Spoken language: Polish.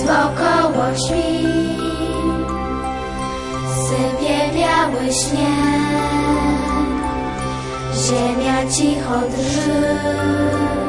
wokoło śpi, sypie biały śnieg, ziemia cicho drży.